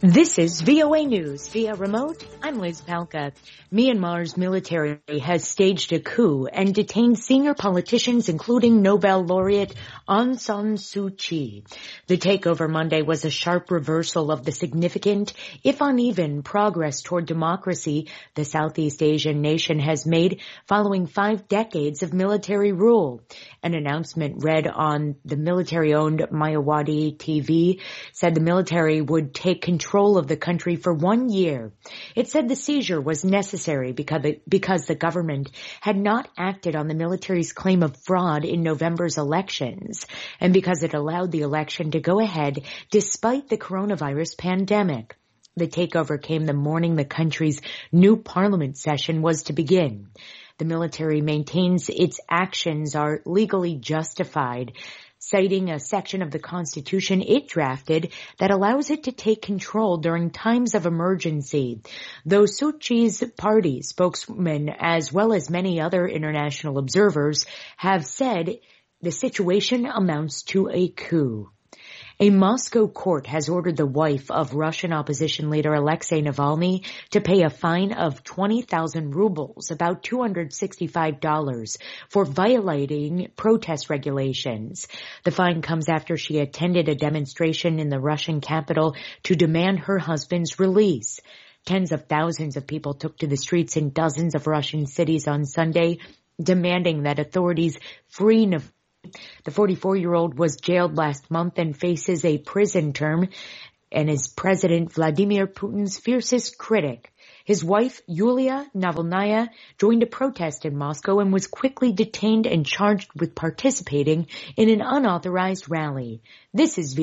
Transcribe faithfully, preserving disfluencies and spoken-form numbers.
This is V O A News via remote. I'm Liz Palka. Myanmar's military has staged a coup and detained senior politicians, including Nobel laureate Aung San Suu Kyi. The takeover Monday was a sharp reversal of the significant, if uneven, progress toward democracy the Southeast Asian nation has made following five decades of military rule. An announcement read on the military-owned Mayawati T V said the military would take control of the country for one year. It said the seizure was necessary because the, because the government had not acted on the military's claim of fraud in November's elections, and because it allowed the election to go ahead despite the coronavirus pandemic. The takeover came the morning the country's new parliament session was to begin. The military maintains its actions are legally justified, citing a section of the Constitution it drafted that allows it to take control during times of emergency. Though Suu Kyi's party spokesman, as well as many other international observers, have said the situation amounts to a coup. A Moscow court has ordered the wife of Russian opposition leader Alexei Navalny to pay a fine of twenty thousand rubles, about two hundred sixty-five dollars, for violating protest regulations. The fine comes after she attended a demonstration in the Russian capital to demand her husband's release. Tens of thousands of people took to the streets in dozens of Russian cities on Sunday, demanding that authorities free Navalny. The forty-four-year-old was jailed last month and faces a prison term and is President Vladimir Putin's fiercest critic. His wife, Yulia Navalnaya, joined a protest in Moscow and was quickly detained and charged with participating in an unauthorized rally. This is